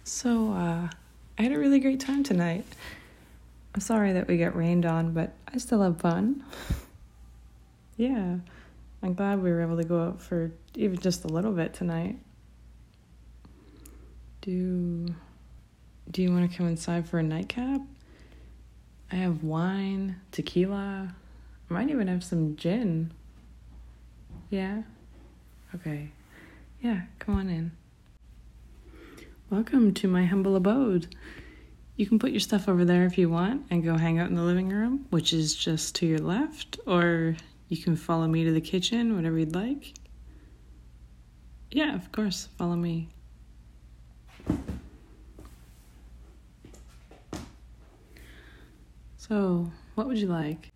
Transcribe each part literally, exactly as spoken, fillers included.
So, uh, I had a really great time tonight. I'm sorry that we got rained on, but I still have fun. Yeah, I'm glad we were able to go out for even just a little bit tonight. Do, do you want to come inside for a nightcap? I have wine, tequila. I might even have some gin. Yeah? Okay. Yeah, come on in. Welcome to my humble abode. You can put your stuff over there if you want and go hang out in the living room, which is just to your left, or you can follow me to the kitchen, whatever you'd like. Yeah, of course, follow me. So, what would you like?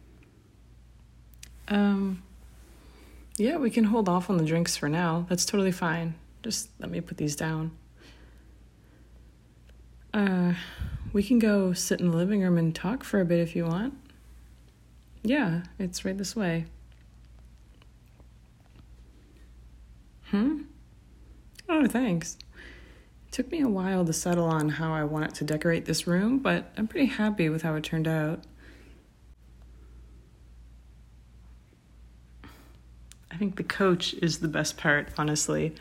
Um, yeah, we can hold off on the drinks for now. That's totally fine. Just let me put these down. Uh, we can go sit in the living room and talk for a bit if you want. Yeah, it's right this way. Hmm? Oh, thanks. It took me a while to settle on how I wanted to decorate this room, but I'm pretty happy with how it turned out. I think the coach is the best part, honestly.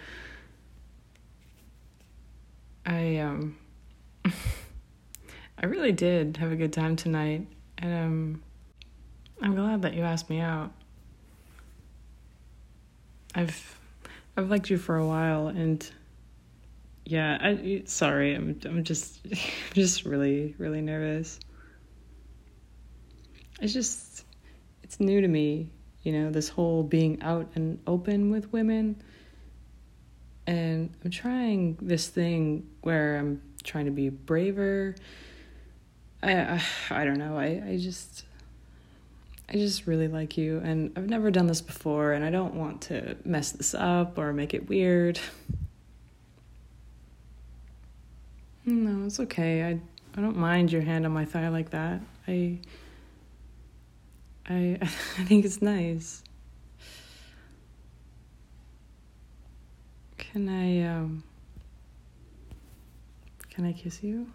I, um... I really did have a good time tonight, and um, I'm glad that you asked me out. I've I've liked you for a while, and yeah, I sorry, I'm I'm just I'm just really really nervous. It's just it's new to me, you know, this whole being out and open with women, and I'm trying this thing where I'm trying to be braver. I, I I don't know. I, I just I just really like you, and I've never done this before, and I don't want to mess this up or make it weird. No, it's okay. I I don't mind your hand on my thigh like that. I I I think it's nice. Can I um Can I kiss you?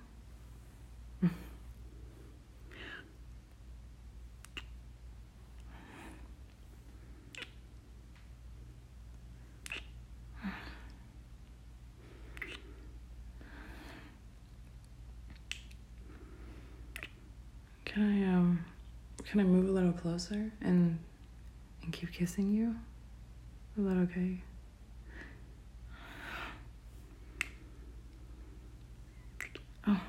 Can I um can I move a little closer and and keep kissing you? Is that okay? Oh.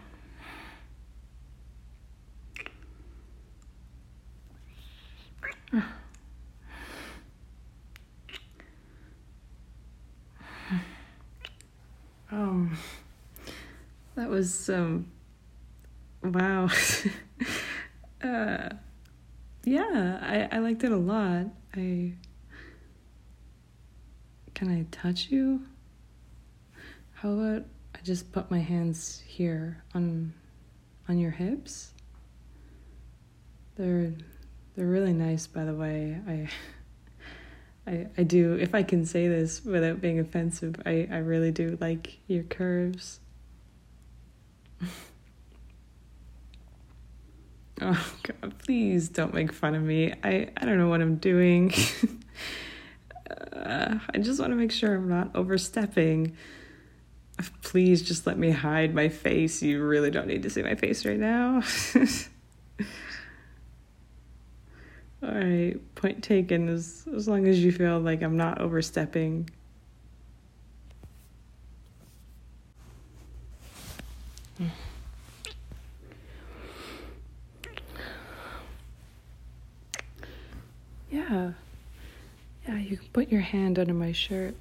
Um, that was, um, wow. uh, yeah, I, I liked it a lot. I, can I touch you? How about I just put my hands here on, on your hips? They're, they're really nice, by the way. I... I, I do, if I can say this without being offensive, I, I really do like your curves. Oh, God, please don't make fun of me. I, I don't know what I'm doing. uh, I just want to make sure I'm not overstepping. Please just let me hide my face. You really don't need to see my face right now. All right, point taken, as, as long as you feel like I'm not overstepping. Yeah. Yeah, you can put your hand under my shirt.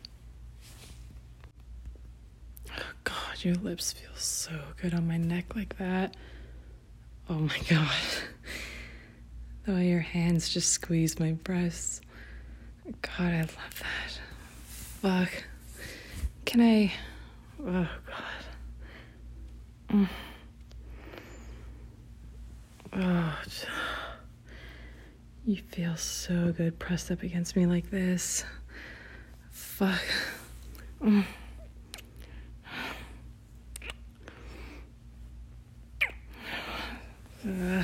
Oh, God, your lips feel so good on my neck like that. Oh, my God. The way your hands just squeeze my breasts. God, I love that. Fuck. Can I... Oh, God. Mm. Oh, you feel so good pressed up against me like this. Fuck. Mm. Uh,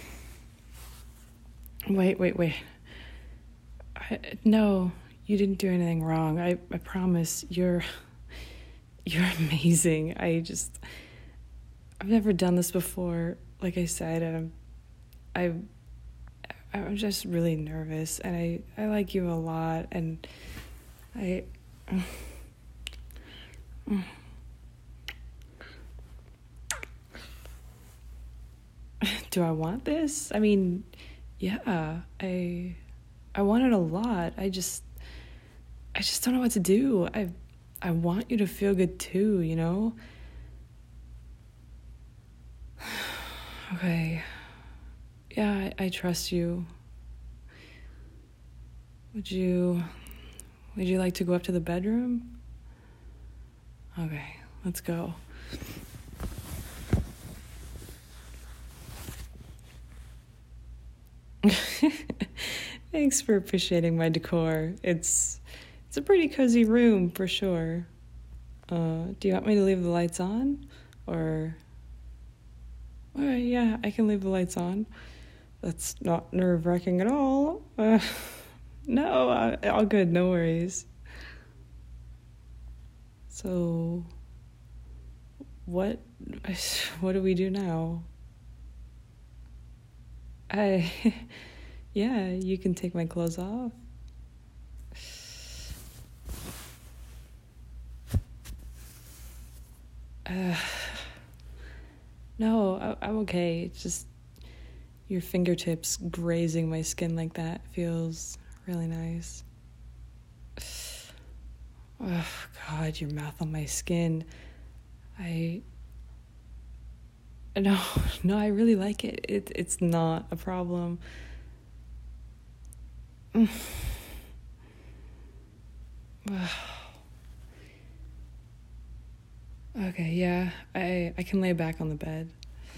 wait, wait, wait. I, no, you didn't do anything wrong. I, I promise. You're, you're amazing. I just, I've never done this before. Like I said, um, I, I'm just really nervous, and I, I like you a lot, and I. Do I want this? I mean, yeah, I I want it a lot. I just I just don't know what to do. I I want you to feel good too, you know? Okay. Yeah, I, I trust you. Would you would you like to go up to the bedroom? Okay, let's go. Thanks for appreciating my decor. It's it's a pretty cozy room for sure. Uh, do you want me to leave the lights on? Or okay, yeah, I can leave the lights on. That's not nerve-wracking at all. Uh, no, uh, all good, no worries. So what what do we do now? I yeah, you can take my clothes off. Uh, no, I, I'm okay. It's just your fingertips grazing my skin like that feels really nice. Oh, God, your mouth on my skin. I... No, no, I really like it. It it's not a problem. Okay, yeah, I I can lay back on the bed.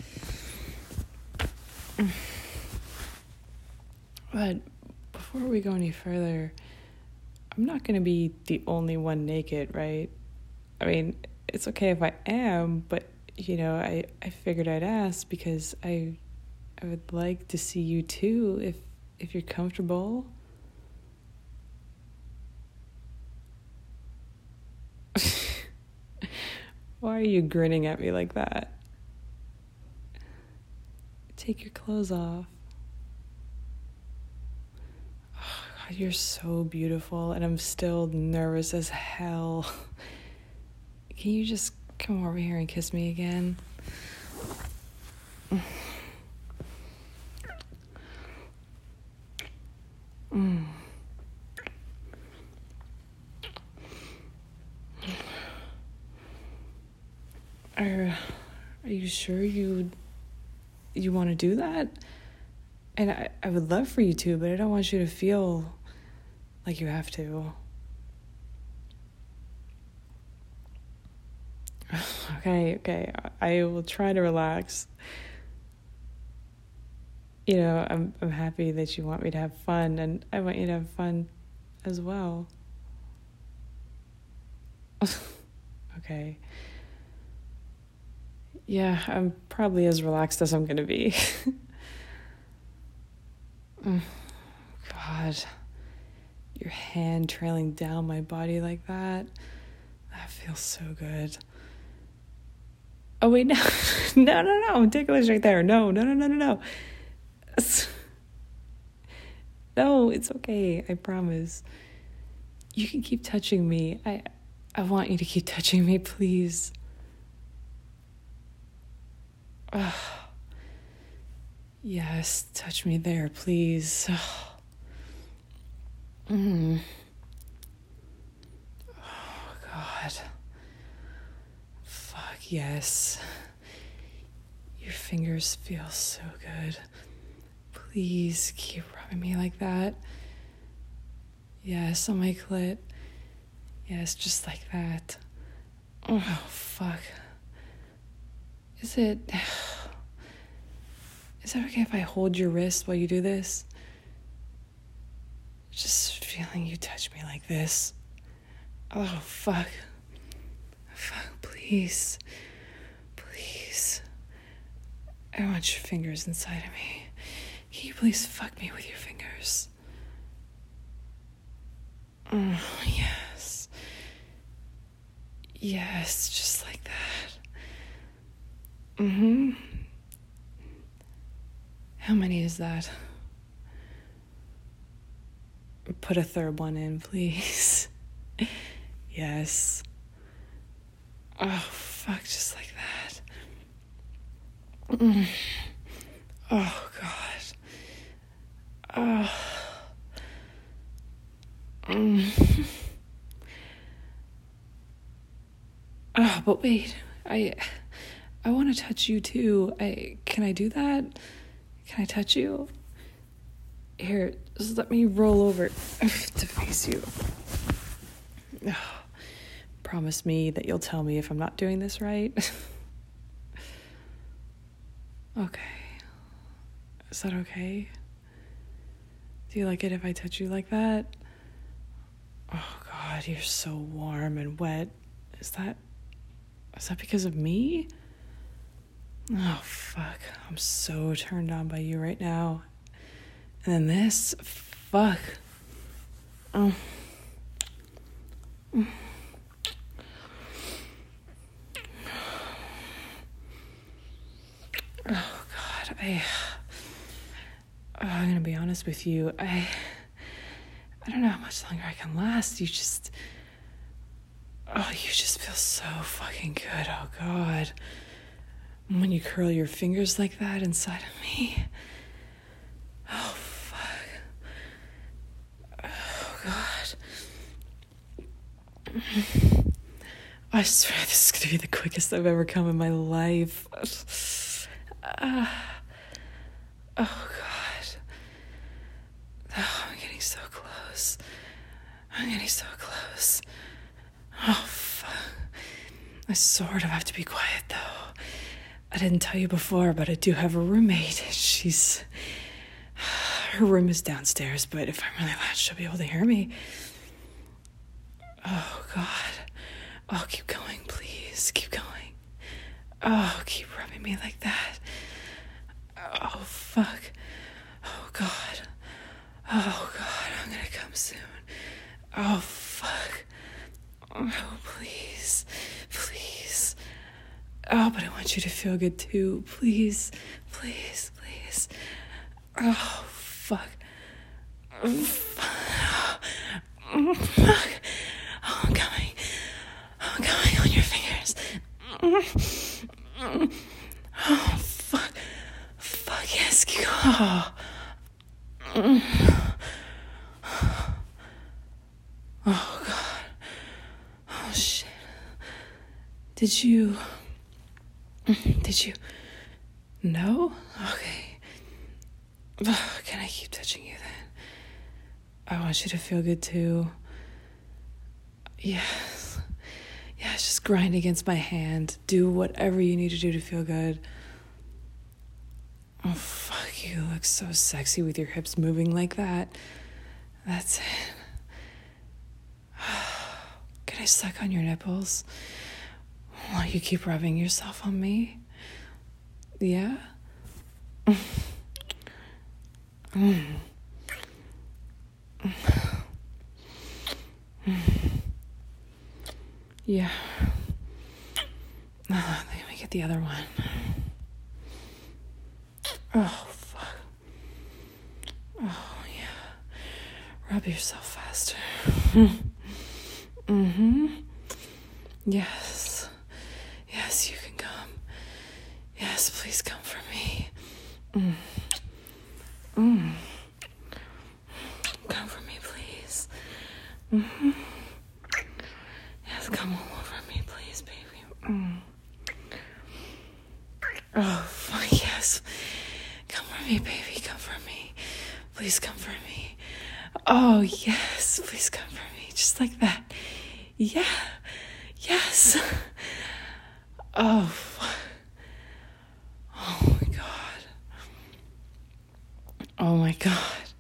But before we go any further, I'm not gonna be the only one naked, right? I mean, it's okay if I am, but you know, I, I figured I'd ask because I I would like to see you too if if you're comfortable. Why are you grinning at me like that? Take your clothes off. Oh, God, you're so beautiful, and I'm still nervous as hell. Can you just come over here and kiss me again? Mm. Are, are you sure you you want to do that? And I, I would love for you to, but I don't want you to feel like you have to. Okay, okay, I will try to relax. You know, I'm I'm happy that you want me to have fun, and I want you to have fun as well. Okay. Yeah, I'm probably as relaxed as I'm gonna be. God, your hand trailing down my body like that, that feels so good. Oh wait, no, no, no, no, ticklish right there. No, no, no, no, no, no. No, it's okay. I promise. You can keep touching me. I, I want you to keep touching me, please. Oh. Yes, touch me there, please. Oh. Mm. Oh, God. Fuck, yes. Your fingers feel so good. Please keep rubbing me like that. Yes, on my clit. Yes, just like that. Oh, fuck. Is it... Is it okay if I hold your wrist while you do this? Just feeling you touch me like this. Oh, fuck. Fuck, please. Please. I want your fingers inside of me. Can you please fuck me with your fingers? Mm, yes. Yes, just like that. Mm-hmm. How many is that? Put a third one in, please. Yes. Oh, fuck, just like that. Mm. Oh, God. Oh. Mm. Oh, but wait. I I want to touch you too. I can I do that? Can I touch you? Here, just let me roll over to face you. Oh, promise me that you'll tell me if I'm not doing this right. Okay. Is that okay? Do you like it if I touch you like that? Oh God, you're so warm and wet. Is that... Is that because of me? Oh, fuck. I'm so turned on by you right now. And then this, fuck. Oh. Oh, God. I... Oh, I'm gonna be honest with you. I... I don't know how much longer I can last. You just... Oh, you just feel so fucking good. Oh, God. When you curl your fingers like that inside of me. Oh, fuck. Oh, God. I swear this is going to be the quickest I've ever come in my life. Uh, oh, God. Oh, I'm getting so close. I'm getting so close. Oh, fuck. I sort of have to be quiet, though. I didn't tell you before, but I do have a roommate. She's... Her room is downstairs, but if I'm really loud, she'll be able to hear me. Oh, God. Oh, keep going, please. Keep going. Oh, keep rubbing me like that. Oh, fuck. Oh, God. Oh, God, I'm gonna come soon. Oh, fuck. Oh, please. Please. Oh, but I want you to feel good too. Please. Please, please. Oh, fuck. Oh, fuck. Oh, fuck. Oh, I'm coming. Oh, I'm coming on your fingers. Oh, fuck. Fuck, yes. Oh. Oh, God. Oh, shit. Did you... Did you... No? Okay. Can I keep touching you then? I want you to feel good too. Yes. Yes, just grind against my hand. Do whatever you need to do to feel good. Oh, fuck, you look so sexy with your hips moving like that. That's it. Can I suck on your nipples while you keep rubbing yourself on me? Yeah? Mm. Yeah. Oh, let me get the other one. Oh, fuck. Oh, yeah. Rub yourself faster. Mm-hmm. Yes. Yes, you can come. Yes, please come for me. Mm. Mm. Come for me, please. Mm-hmm. Yes, come all over me, please, baby. Mm. Oh, fuck, yes. Come for me, baby. Come for me. Please come for me. Oh, yes. Please come for me. Just like that. Yeah. Yes. Oh, fuck. Oh, my God. Oh, my God.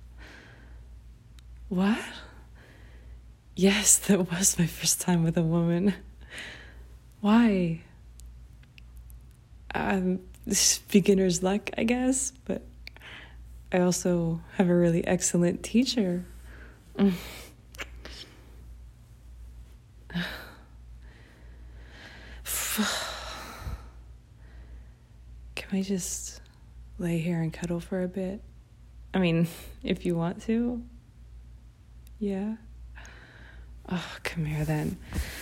What? Yes, that was my first time with a woman. Why? um, this beginner's luck, I guess, but I also have a really excellent teacher. Mm. Can we just lay here and cuddle for a bit? I mean, if you want to. Yeah? Oh, come here then.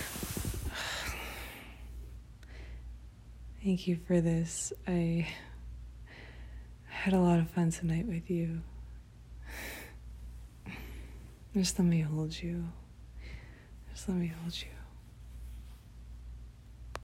Thank you for this. I had a lot of fun tonight with you. Just let me hold you. Just let me hold you.